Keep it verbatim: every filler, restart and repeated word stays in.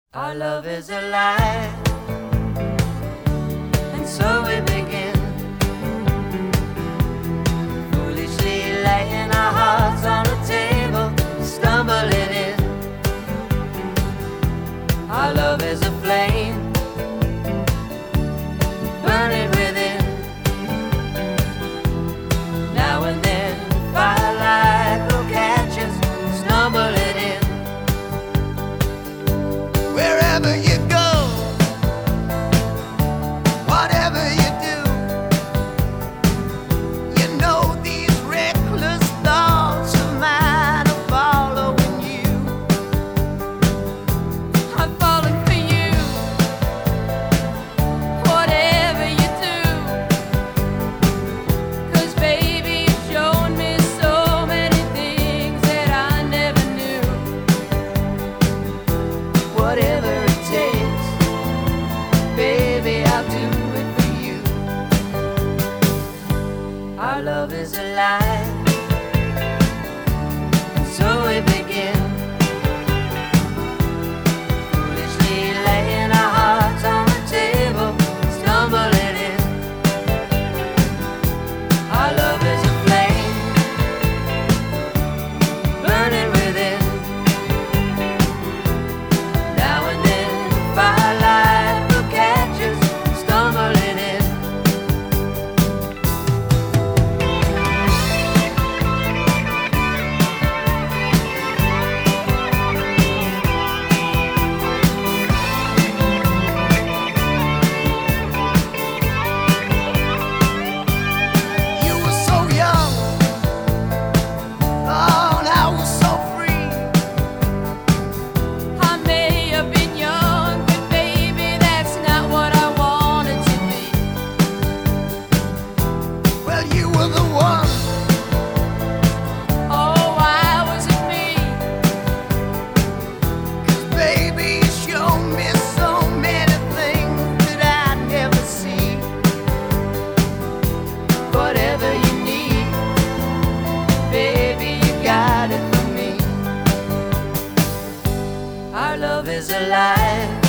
Our love is alive, and so we begin, foolishly laying our hearts on the table, stumbling in. Our love is a flame, burning within. Now and then, firelight will catch us, stumbling in. Wherever you go, whatever you do, you know these reckless thoughts of mine are following you. I'm falling for you, whatever you do, 'cause baby, you've shown me so many things that I never knew. Whatever it takes, baby, I'll do it for you. Our love is alive, and so we begin, foolishly laying our hearts on the table, stumbling in. Our love is a flame, burning within. Now and then, firelight will catch us, stumbling in. You were so young, oh, and I was so free. I may have been young, but baby, that's not what I wanted to be. Well, you were the one. Oh, why was it me? Baby, you showed me so many things that I'd never see. Whatever you need, baby, you got it for me. Our love is alive,